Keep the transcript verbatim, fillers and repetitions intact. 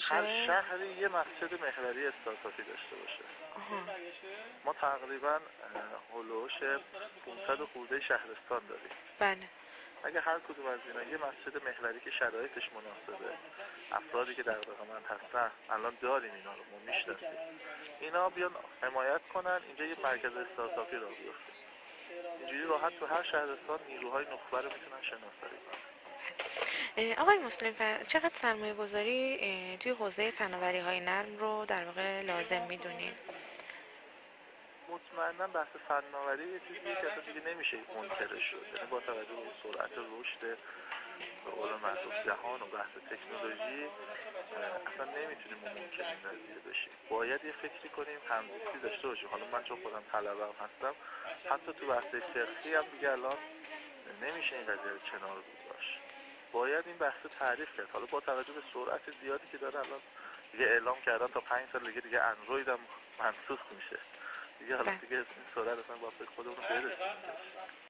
باشه؟ هر شهری یه مسجد محوری استارتاپی داشته باشه. آها. ما تقریبا هولوش پانصد خورده شهرستان داریم. بله. اگه هر کدوم از اینا یه مسجد محوری که شرایطش مناسبه، افرادی که دغدغه‌مند هستن الان داریم، اینا رو ما میشناسیم، اینا بیان حمایت کنن اینجا یه مرکز استارتاپی راه بیفته. اینجوری راحت تو هر شهرستان نیروهای نخبه رو میتونن شناسایی کنن. آقای مسلم فر... چقدر سرمایه گذاری توی حوزه فناوری های نرم رو در واقع لازم میدونید؟ مطمئنا بحث فناوری یه چیزیه که اصلا دیگه نمیشه منکرش شد. یعنی با توجه به سرعت رشد به قول معروف جهان و بحث تکنولوژی اصلا نمیتونیم منکر این قضیه بشیم. باید یه فکری کنیم، همزیستی داشته باشیم. حالا من چون خودم طلبه‌ام هستم، حتی تو بحث فقهی هم دیگه الان نمیشه این قضیه رو کنار گذاشت. باید این بحث تعریف کرد. حالا با توجه به سرعت زیادی که داره الان دیگه اعلام کردن تا پنج سال دیگه دیگه اندروید هم منسوخ میشه. دیگه حالا دیگه این سرعت اصلا با فکر خودمون رو برسیم.